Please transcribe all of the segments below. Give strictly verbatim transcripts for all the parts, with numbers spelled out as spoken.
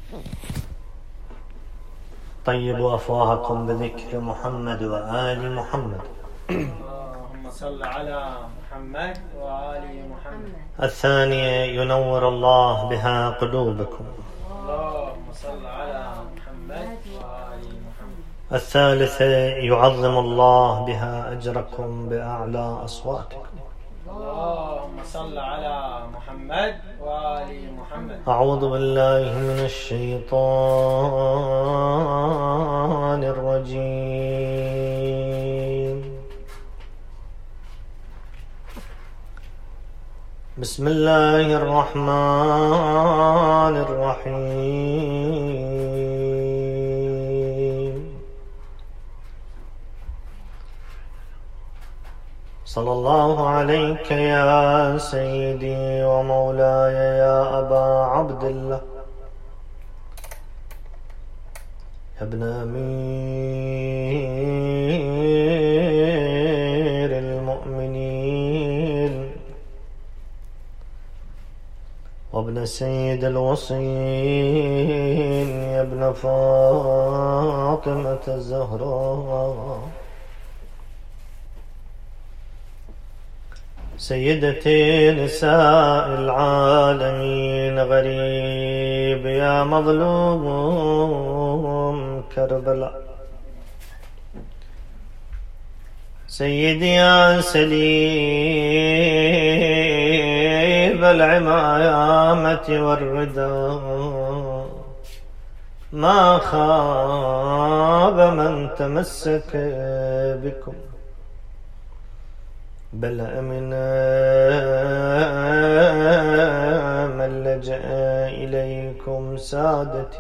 طيبوا أفواهكم بذكر محمد وآل محمد. اللهم صل على محمد وآل محمد. الثانية ينور الله بها قلوبكم. اللهم صل على محمد وآل محمد. الثالثة يعظم الله بها أجركم بأعلى أصواتكم. اللهم صل على محمد وآل محمد. أعوذ بالله من الشيطان الرجيم. بسم الله الرحمن الرحيم. صلى الله عليك يا سيدي ومولاي يا أبا عبد الله، يا ابن أمير المؤمنين وابن سيد الوصيين، يا ابن فاطمة الزهراء، سيدتي نساء العالمين، غريب يا مظلوم كربلاء، سيدي يا سليب العمامة والردى، ما خاب من تمسك بكم، بل أمن من لجأ إليكم سادتي.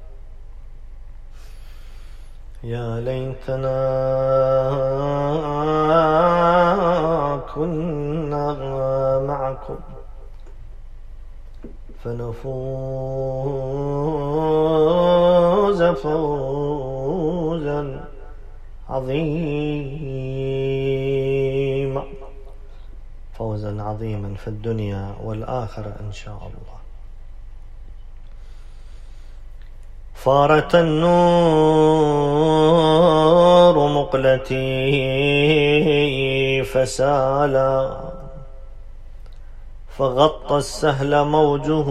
يا ليتنا كنا معكم فنفوز فوزا عظيما، فوزا عظيما في الدنيا والآخرة إن شاء الله. فارت النور مقلتي فسالا، فغطى السهل موجه،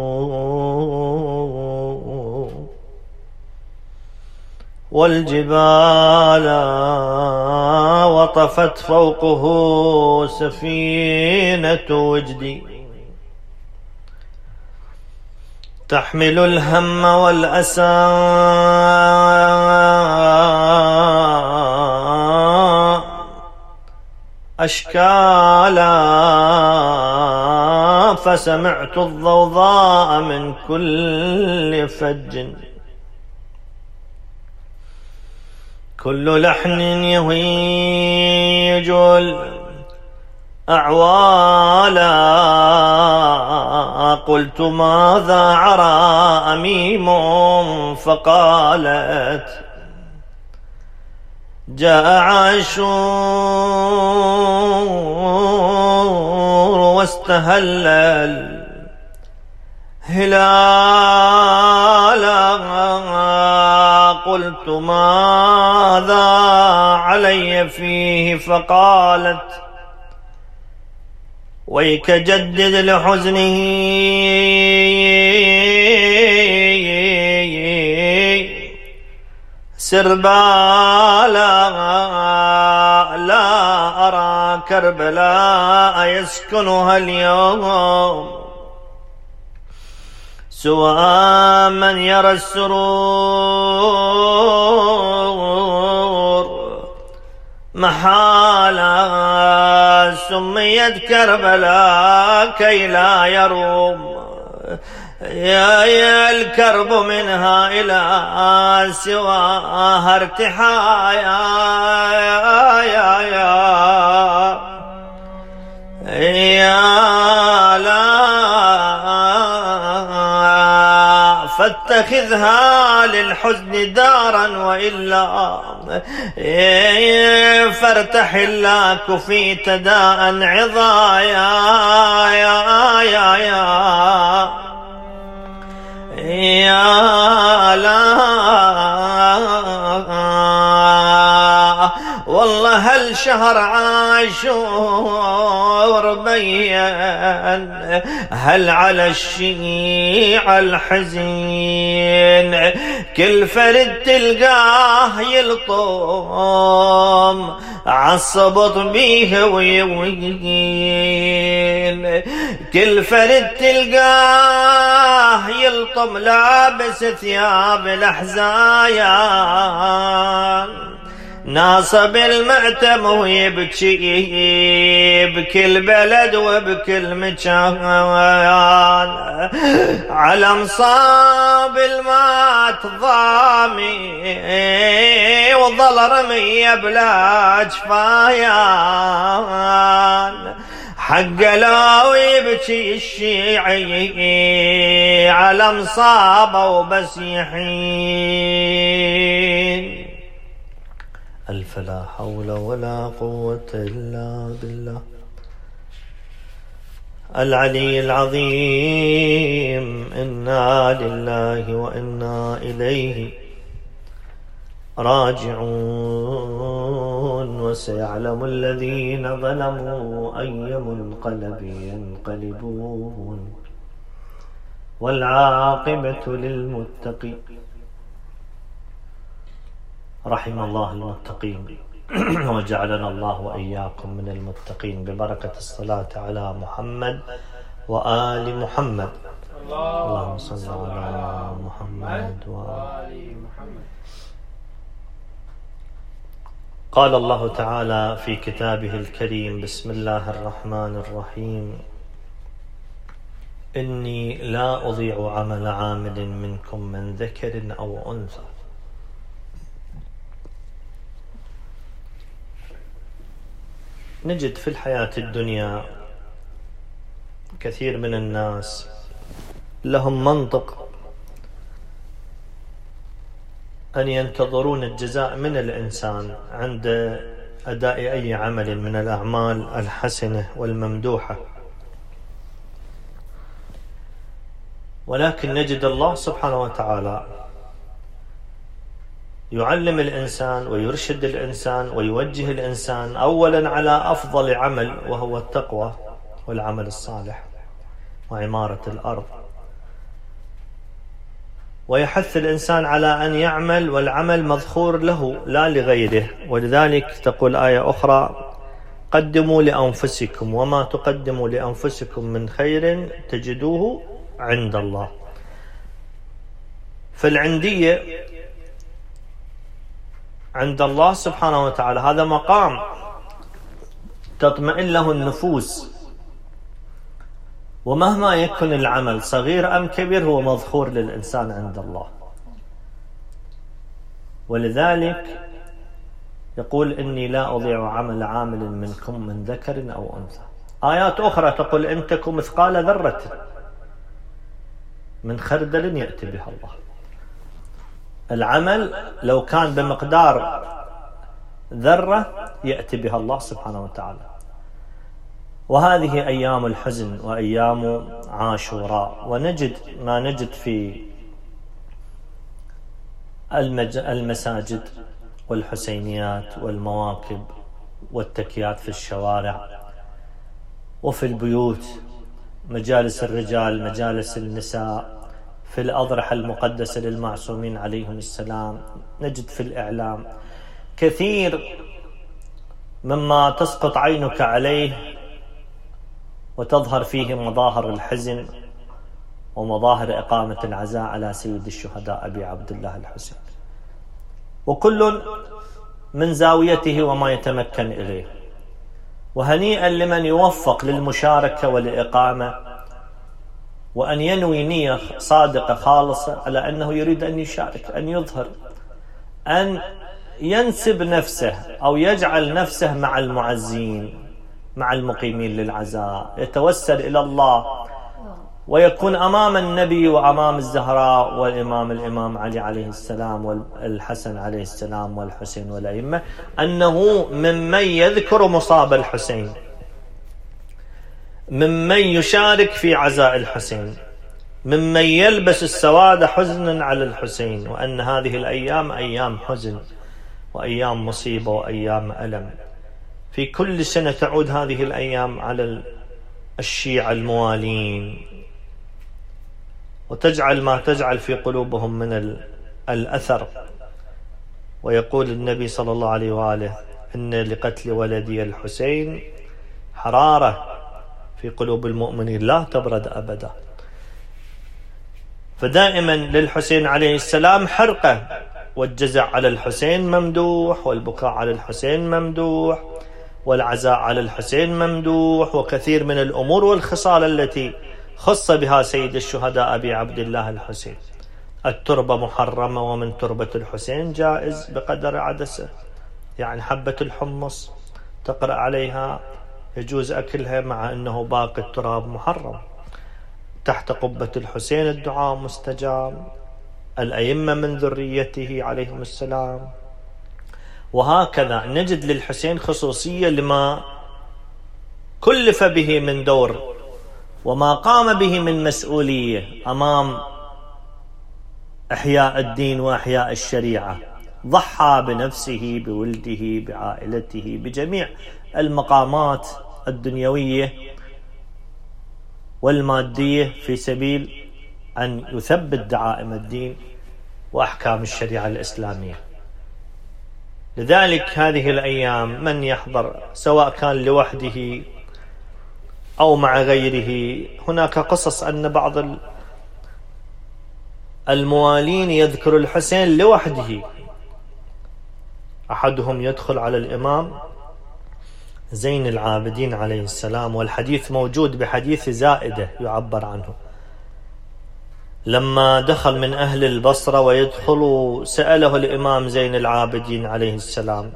والجبال وطفت فوقه سفينة وجدي، تحمل الهم والأسى، أشكالا، فسمعت الضوضاء من كل فج، كل لحن يهيج الأعوالا. قلت ماذا عرى أميم، فقالت جاء عاشور واستهل الهلالا. قلت ماذا علي فيه، فقالت ويك جدد لحزنه، سربالا. لا أرى كربلاء يسكنها اليوم سوى من يرى السرور محالا. سميت كربلاء كي لا يروم يا يا الكرب منها إلى سواها ارتحايا. يا يا يا لا فاتخذها للحزن دارا، وإلا فارتحل لا كفيت داء عظايا. يا يا يا يا لا والله هالشهر عاشور بين هل على الشيع الحزين كل فرد تلقاه يلطم عالصبط بيه ويوين كل فرد تلقاه يلطم لابس ثياب الأحزان ناصب المعتم ويبكي بكل بلد وبكل مكان على مصاب المات ضامي وظل رمي بلا جفايان حق لو يبكي الشيعي على مصابه وبس يحين ألف لا حول ولا قوة إلا بالله العلي العظيم. إنا لله وإنا إليه راجعون وسيعلم الذين ظلموا أي منقلب ينقلبون والعاقبة للمتقين. رحم الله المتقين وجعلنا الله وإياكم من المتقين ببركة الصلاة على محمد وآل محمد. اللهم صل على محمد وآل محمد. قال الله تعالى في كتابه الكريم: بسم الله الرحمن الرحيم: إني لا أضيع عمل عامل منكم من ذكر أو أنثى. نجد في الحياة الدنيا كثير من الناس لهم منطق أن ينتظرون الجزاء من الإنسان عند أداء أي عمل من الأعمال الحسنة والممدوحة، ولكن نجد الله سبحانه وتعالى يعلم الإنسان ويرشد الإنسان ويوجه الإنسان أولا على أفضل عمل، وهو التقوى والعمل الصالح وعمارة الأرض، ويحث الإنسان على أن يعمل والعمل مذخور له لا لغيره. ولذلك تقول آية أخرى: قدموا لأنفسكم وما تقدموا لأنفسكم من خير تجدوه عند الله. فالعندية عند الله سبحانه وتعالى هذا مقام تطمئن له النفوس، ومهما يكن العمل صغير أم كبير هو مذخور للإنسان عند الله. ولذلك يقول: إني لا أضيع عمل عامل منكم من ذكر أو أنثى. آيات أخرى تقول: إن تكن مثقال ذرة من خردل يأتي بها الله. العمل لو كان بمقدار ذرة يأتي بها الله سبحانه وتعالى. وهذه أيام الحزن وأيام عاشوراء، ونجد ما نجد في المساجد والحسينيات والمواكب والتكيات في الشوارع وفي البيوت، مجالس الرجال، مجالس النساء، في الأضرحة المقدسة للمعصومين عليهم السلام. نجد في الإعلام كثير مما تسقط عينك عليه وتظهر فيه مظاهر الحزن ومظاهر إقامة العزاء على سيد الشهداء أبي عبد الله الحسين، وكل من زاويته وما يتمكن إليه. وهنيئا لمن يوفق للمشاركة والإقامة وأن ينوي نية صادقة خالصة على أنه يريد أن يشارك، أن يظهر، أن ينسب نفسه أو يجعل نفسه مع المعزين، مع المقيمين للعزاء، يتوسل إلى الله ويكون أمام النبي وأمام الزهراء والإمام الإمام علي عليه السلام والحسن عليه السلام والحسين والأئمة أنه ممن يذكر مصاب الحسين، ممن يشارك في عزاء الحسين، ممن يلبس السواد حزنا على الحسين، وأن هذه الأيام أيام حزن وأيام مصيبة وأيام ألم. في كل سنة تعود هذه الأيام على الشيعة الموالين، وتجعل ما تجعل في قلوبهم من الأثر. ويقول النبي صلى الله عليه وآله: إن لقتل ولدي الحسين حرارة في قلوب المؤمنين لا تبرد أبدا. فدائما للحسين عليه السلام حرقة، والجزع على الحسين ممدوح، والبكاء على الحسين ممدوح، والعزاء على الحسين ممدوح، وكثير من الأمور والخصال التي خص بها سيد الشهداء أبي عبد الله الحسين. التربة محرمة، ومن تربة الحسين جائز بقدر عدسه، يعني حبة الحمص تقرأ عليها يجوز أكلها، مع أنه باقي التراب محرم. تحت قبة الحسين الدعاء مستجاب، الأئمة من ذريته عليهم السلام. وهكذا نجد للحسين خصوصية لما كلف به من دور، وما قام به من مسؤولية أمام إحياء الدين وإحياء الشريعة. ضحى بنفسه، بولده، بعائلته، بجميع المقامات الدنيوية والمادية في سبيل أن يثبت دعائم الدين وأحكام الشريعة الإسلامية. لذلك هذه الأيام من يحضر سواء كان لوحده أو مع غيره، هناك قصص أن بعض الموالين يذكر الحسين لوحده. أحدهم يدخل على الإمام زين العابدين عليه السلام، والحديث موجود بحديث زائدة يعبر عنه. لما دخل من أهل البصرة ويدخل سأله الإمام زين العابدين عليه السلام: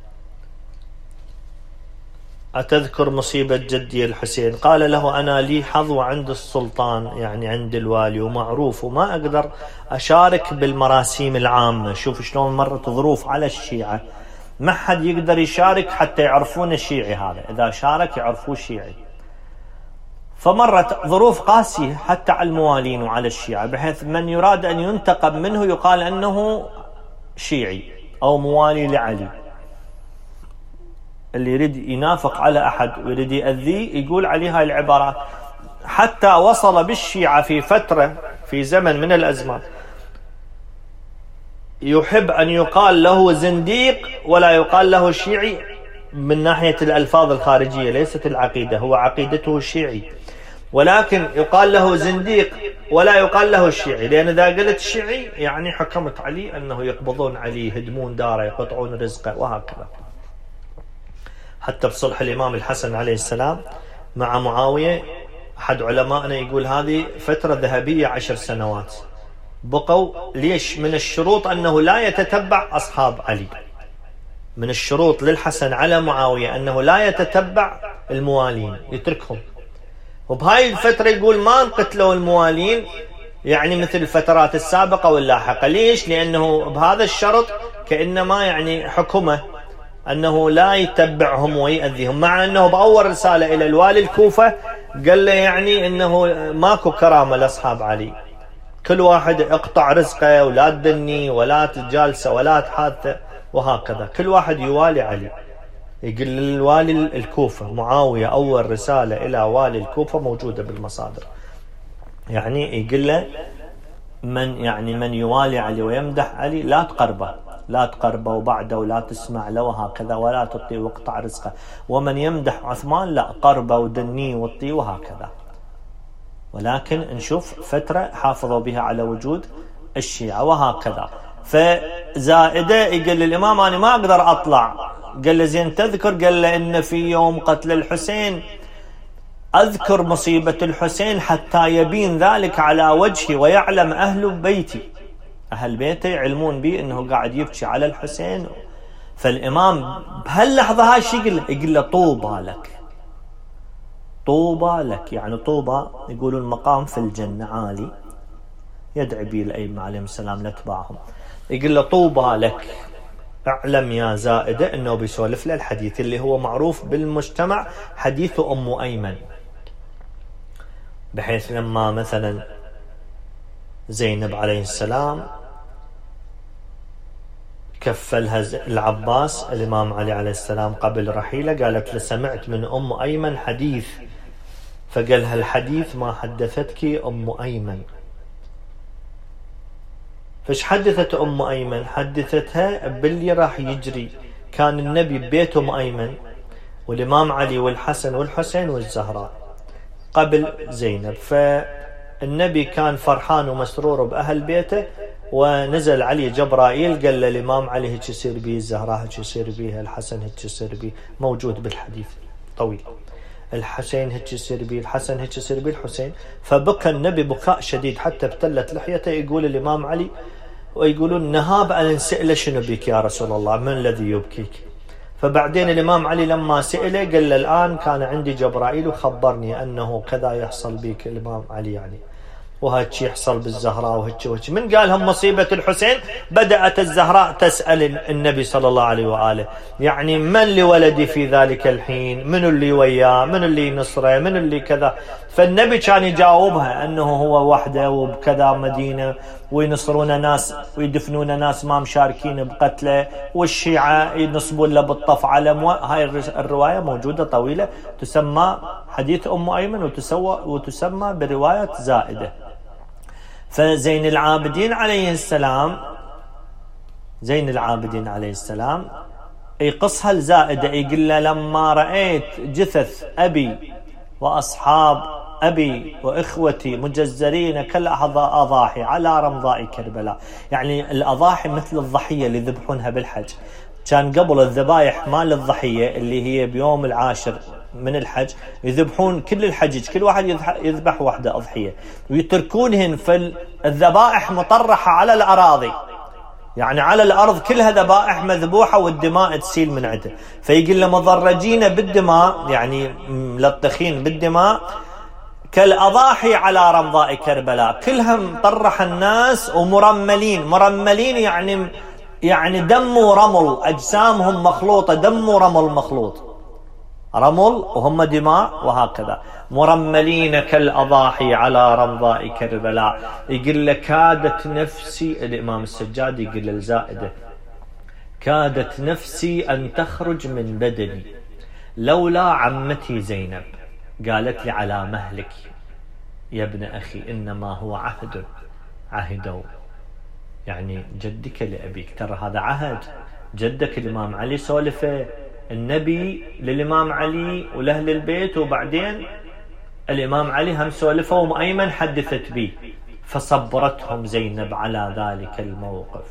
أتذكر مصيبة جدي الحسين؟ قال له: أنا لي حظوة عند السلطان، يعني عند الوالي، ومعروف، وما أقدر أشارك بالمراسيم العامة. شوف شلون مرت ظروف على الشيعة، ما حد يقدر يشارك حتى يعرفون الشيعي هذا، إذا شارك يعرفوه شيعي. فمرت ظروف قاسية حتى على الموالين وعلى الشيعة، بحيث من يراد أن ينتقب منه يقال أنه شيعي أو موالي لعلي. اللي يريد ينافق على أحد ويريد يأذيه يقول عليه هاي العبارات. حتى وصل بالشيعة في فترة، في زمن من الأزمان، يحب أن يقال له زنديق ولا يقال له شيعي، من ناحية الألفاظ الخارجية، ليست العقيدة، هو عقيدته الشيعي، ولكن يقال له زنديق ولا يقال له الشيعي، لأن إذا قلت الشيعي يعني حكمت عليه أنه يقبضون عليه، يهدمون داره، يقطعون رزقه، وهكذا. حتى بصلح الإمام الحسن عليه السلام مع معاوية، أحد علمائنا يقول هذه فترة ذهبية عشر سنوات بقوا. ليش؟ من الشروط أنه لا يتتبع أصحاب علي، من الشروط للحسن على معاوية أنه لا يتتبع الموالين، يتركهم. وبهاي الفترة يقول ما انقتلوا الموالين، يعني مثل الفترات السابقة واللاحقة. ليش؟ لأنه بهذا الشرط كأنما يعني حكمه أنه لا يتبعهم ويأذيهم، مع أنه بأول رسالة إلى الوالي الكوفة قال له يعني أنه ماكو كرامة لأصحاب علي، كل واحد اقطع رزقه، ولا تدني ولا تجالسه ولا تحادثه، وهكذا كل واحد يوالي علي. يقول للوالي الكوفة معاوية، أول رسالة إلى والي الكوفة موجودة بالمصادر، يعني يقول له من يعني من يوالي علي ويمدح علي لا تقربه، لا تقربه وبعده ولا تسمع له، وهكذا، ولا تطيع واقطع رزقه. ومن يمدح عثمان لا قربه ودنيه وطيه، وهكذا. ولكن نشوف فترة حافظوا بها على وجود الشيعة، وهكذا. فزائدة يقول للإمام أنا ما أقدر أطلع. قال له زين تذكر؟ قال له إن في يوم قتل الحسين أذكر مصيبة الحسين حتى يبين ذلك على وجهي ويعلم أهل بيتي، أهل بيته يعلمون به أنه قاعد يبكي على الحسين. فالإمام بهاللحظة هاي شي يقول له؟ يقول له طوبى لك، طوبى لك، يعني طوبى يقولون مقام في الجنة عالي، يدعي به الأئمة عليهم السلام لاتباعهم. يقول له طوبى لك، اعلم يا زائدة أنه بيسولف له الحديث اللي هو معروف بالمجتمع، حديث أم أيمن، بحيث لما مثلا زينب عليه السلام كفلها العباس الإمام علي عليه السلام قبل رحيله، قالت له سمعت من أم أيمن حديث، فقالها الحديث ما حدثتك أم أيمن. فش حدثت أم أيمن؟ حدثتها باللي راح يجري. كان النبي ببيت أم أيمن والإمام علي والحسن والحسين والزهراء قبل زينب، فالنبي كان فرحان ومسرور بأهل بيته، ونزل علي جبرائيل قال للإمام علي هيك يصير به، الزهراء هيك يصير بها، الحسن هيك يصير به، موجود بالحديث طويل، الحسين هيك يصير به، الحسن هيك يصير به الحسين. فبكى النبي بكاء شديد حتى ابتلت لحيته. يقول الإمام علي ويقولون نهاب أن نسأله شنو بك يا رسول الله، من الذي يبكيك؟ فبعدين الإمام علي لما سئله قال له الآن كان عندي جبرائيل وخبرني أنه كذا يحصل بك. الإمام علي يعني وهيك يحصل بالزهراء وهيك وهيك. من قالهم مصيبة الحسين بدأت الزهراء تسأل النبي صلى الله عليه وآله يعني من لولدي في ذلك الحين، من اللي وياه، من اللي نصره، من اللي كذا. فالنبي كان يجاوبها أنه هو وحده وبكذا مدينة وينصرون ناس ويدفنون ناس ما مشاركين بقتله، والشيعة ينصبون له بالطف علم. هاي الرواية موجودة طويلة تسمى حديث أم أيمن وتسوى وتسمى برواية زائدة. فزين العابدين عليه السلام زين العابدين عليه السلام يقصها الزائدة، يقول له لما رأيت جثث أبي وأصحاب أبي وإخوتي مجزرين كالأضاحي على رمضاء كربلاء. يعني الأضاحي مثل الضحية اللي يذبحونها بالحج. كان قبل الذبايح مال الضحية اللي هي بيوم العاشر من الحج يذبحون كل الحجج، كل واحد يذبح واحدة أضحية ويتركونهن في الذبائح مطرحة على الأراضي، يعني على الأرض كلها ذبائح مذبوحة والدماء تسيل من عنده. فيقول له مضرجين بالدماء، يعني ملطخين بالدماء كالأضاحي على رمضاء كربلاء. كلهم طرح الناس ومرملين. مرملين يعني يعني دم ورمل، أجسامهم مخلوطة، دم ورمل مخلوط، رمل وهم دماء وهكذا. مرملين كالأضاحي على رمضاء كربلاء. يقول لك كادت نفسي، الإمام السجاد يقول للزائدة كادت نفسي أن تخرج من بدني لولا عمتي زينب. قالت لي على مهلك يا ابن أخي، إنما هو عهد عهدوا، يعني جدك لأبيك، ترى هذا عهد. جدك الإمام علي سولفه النبي للإمام علي ولأهل البيت، وبعدين الإمام علي هم سولفه وأم أيمن حدثت به. فصبرتهم زينب على ذلك الموقف،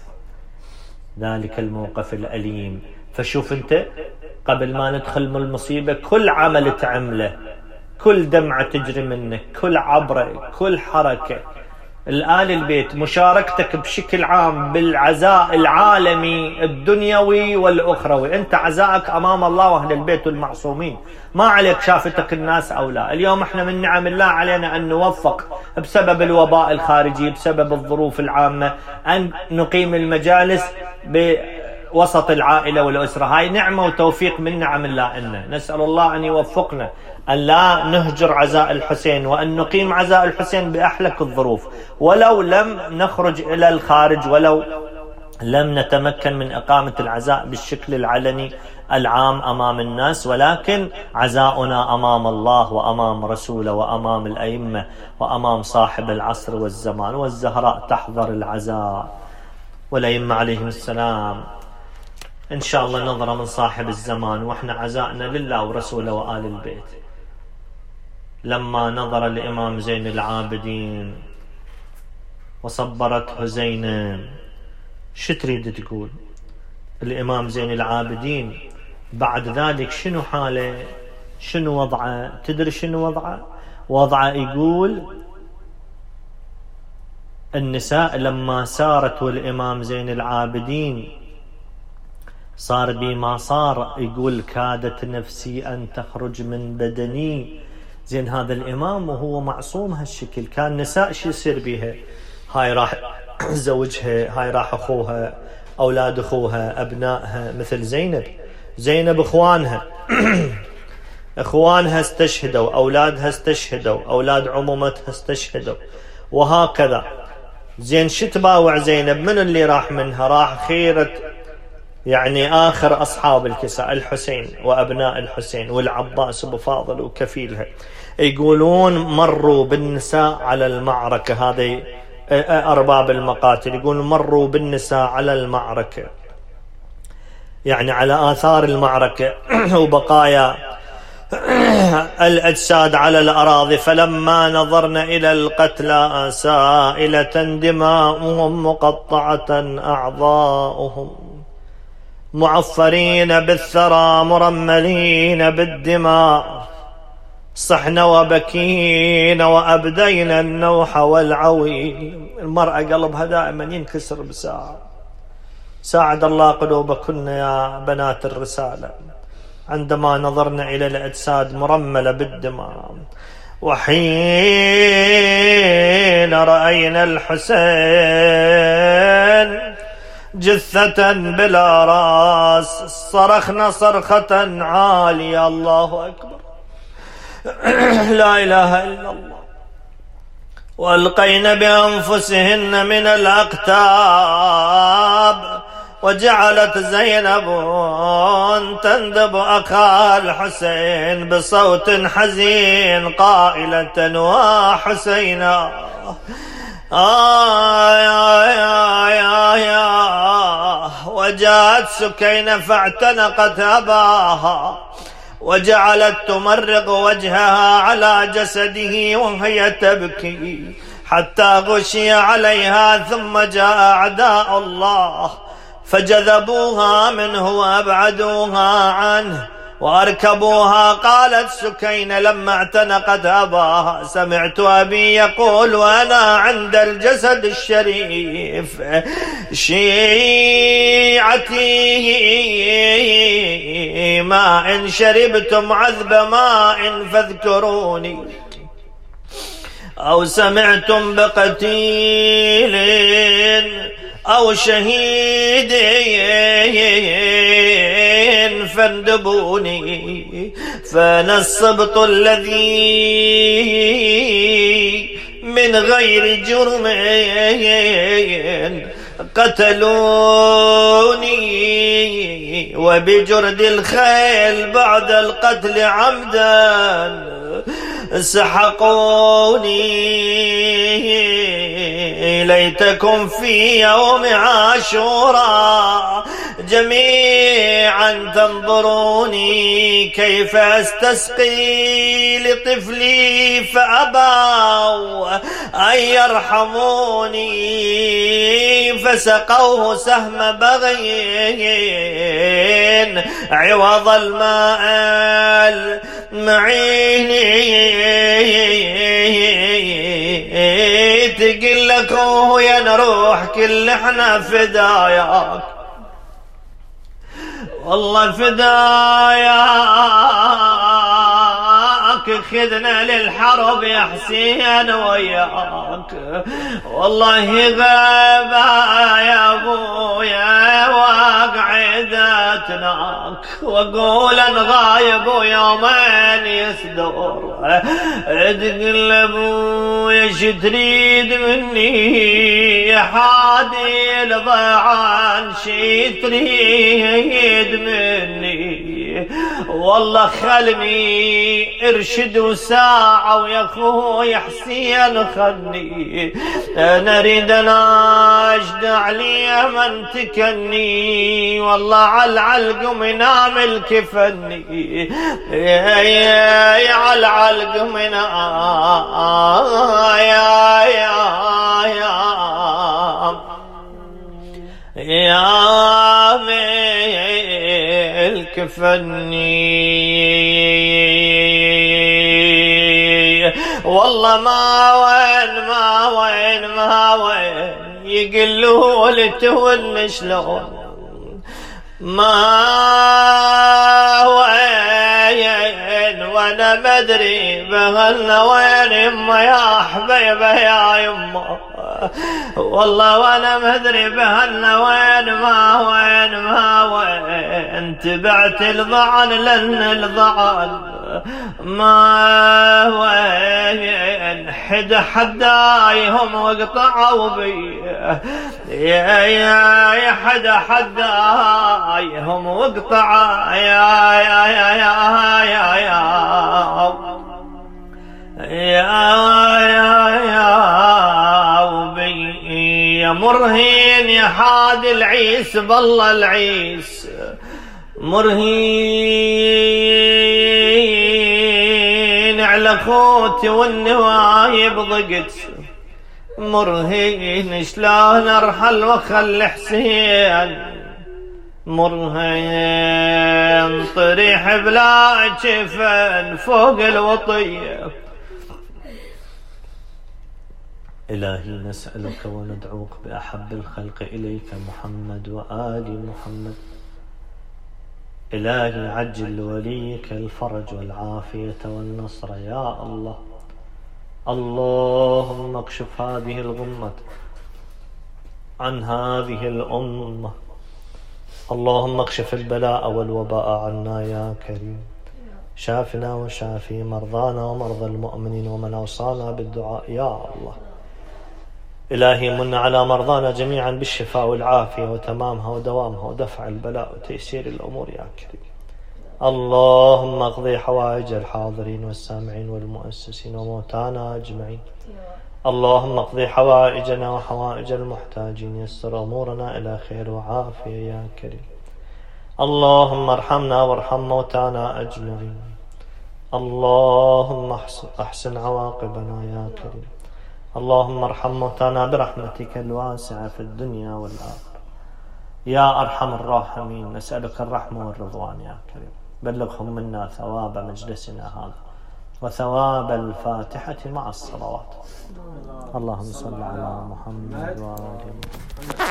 ذلك الموقف الأليم. فشوف أنت قبل ما ندخل من المصيبة كل عمل تعمله، كل دمعة تجري منك، كل عبرة، كل حركة، الآل البيت، مشاركتك بشكل عام بالعزاء العالمي الدنيوي والأخروي. أنت عزائك أمام الله وأهل البيت المعصومين، ما عليك شافتك الناس أو لا. اليوم احنا من نعم الله علينا أن نوفق بسبب الوباء الخارجي، بسبب الظروف العامة، أن نقيم المجالس بوسط العائلة والأسرة. هاي نعمة وتوفيق من نعم الله إنا نسأل الله أن يوفقنا أن لا نهجر عزاء الحسين، وأن نقيم عزاء الحسين بأحلك الظروف، ولو لم نخرج إلى الخارج، ولو لم نتمكن من إقامة العزاء بالشكل العلني العام أمام الناس، ولكن عزاؤنا أمام الله وأمام رسوله وأمام الأئمة وأمام صاحب العصر والزمان. والزهراء تحضر العزاء والأئمة عليهم السلام. إن شاء الله نظرة من صاحب الزمان، وإحنا عزاءنا لله ورسوله وآل البيت. لما نظر الإمام زين العابدين وصبرته زينب، شو تريد تقول؟ الإمام زين العابدين بعد ذلك شنو حاله؟ شنو وضعه؟ تدري شنو وضعه؟ وضعه يقول النساء لما سارت والإمام زين العابدين صار بي ما صار، يقول كادت نفسي أن تخرج من بدني. زين هذا الإمام وهو معصوم هالشكل، كان نساء شو يصير بيها؟ هاي راح زوجها، هاي راح أخوها، أولاد أخوها، أبنائها، مثل زينب. زينب إخوانها إخوانها استشهدوا، أولادها استشهدوا، أولاد عمومتها استشهدوا، وهكذا. زين شو تباوع زينب؟ من اللي راح منها؟ راح خيرة يعني آخر أصحاب الكساء، الحسين وأبناء الحسين والعباس أبو فاضل وكفيلها. يقولون مروا بالنساء على المعركة، هذه أرباب المقاتل يقولون مروا بالنساء على المعركة، يعني على آثار المعركة وبقايا الأجساد على الأراضي. فلما نظرنا إلى القتلى سائلة دماؤهم مقطعة أعضاؤهم معفرين بالثرى مرملين بالدماء، صحنا وبكينا وأبدينا النوح والعويل. المرأة قلبها دائما ينكسر بساعة. ساعد الله قلوبكن يا بنات الرسالة عندما نظرنا إلى الأجساد مرملة بالدماء. وحين رأينا الحسين جثة بلا راس صرخنا صرخة عالية، الله أكبر، لا إله إلا الله. وألقين بأنفسهن من الأقتاب، وجعلت زينب تندب أخا الحسين بصوت حزين قائلة: وحسينا آه يا يا يا يا. وجاءت سكينة فاعتنقت أباها وجعلت تمرق وجهها على جسده وهي تبكي حتى غشي عليها. ثم جاء أعداء الله فجذبوها منه وأبعدوها عنه وأركبوها. قالت سكينة لما اعتنقت أباها: سمعت أبي يقول وأنا عند الجسد الشريف: شيعتي ما إن شربتم عذب ماء فاذكروني، أو سمعتم بقتيل أو شهيد فاندبوني. فأنا السبط الذي من غير جرم قتلوني، وبجرد الخيل بعد القتل عمدا سحقوني. ليتكم في يوم عاشوراء جميعا تنظروني كيف استسقي لطفلي فأبوا أن يرحموني، فسقوه سهم بغي عوض الماء المعين. تقل لك ويا نروح كل احنا فداياك، والله فداياك، خذنا للحرب يا حسين وياك. والله غابة يا ابويا وقعدتناك، واقول غايب يومين يصدر. تقول ابويا شو تريد مني يا حادي الضيعان، شي تريد مني؟ والله خلني ارشد ساعة ويا اخوي حسين خلني، انا اريد انا اجدع لي من تكني، والله على العلق منام الكفني، يا على العلق منام يا يا يا يا ملك فني. والله ما وين ما وين ما وين يقلوا لي تون شلون ما وين، وانا مدري بهالنا وين يما يا حبيبه يا يما. والله وانا مدري بهالنا وين ما وين ما وين. تبعت الضعن لان الضعن ما وين حد حدايهم واقطعوا بي يا يا يا حد حدايهم واقطع يا يا يا يا يا يا يا يا يا وبي يا مرهين يا حاد العيس بالله العيس مرهين على خوتي والنوايب ضقت مرهين شلون ارحل وخلي حسين مرهين طريح بلا جفن فوق الوطيه. إلهي نسألك وندعوك بأحب الخلق إليك محمد وآل محمد. إلهي عجل لوليك الفرج والعافية والنصر يا الله. اللهم اكشف هذه الغمة عن هذه الأمة. اللهم اكشف البلاء والوباء عنا يا كريم. شافنا وشافي مرضانا ومرضى المؤمنين ومن أوصانا بالدعاء يا الله. إلهي من على مرضانا جميعا بالشفاء والعافية وتمامها ودوامها ودفع البلاء وتيسير الأمور يا كريم. اللهم اقضي حوائج الحاضرين والسامعين والمؤسسين وموتانا أجمعين. اللهم اقضي حوائجنا وحوائج المحتاجين. يسر أمورنا إلى خير وعافية يا كريم. اللهم ارحمنا وارحم موتانا أجمعين. اللهم أحسن عواقبنا يا كريم. اللهم ارحم موتانا برحمتك الواسعة في الدنيا والآخرة يا أرحم الراحمين. نسألك الرحمة والرضوان يا كريم. بلغهم منا ثواب مجلسنا هذا وثواب الفاتحة مع الصلوات. اللهم صل على محمد وآل محمد.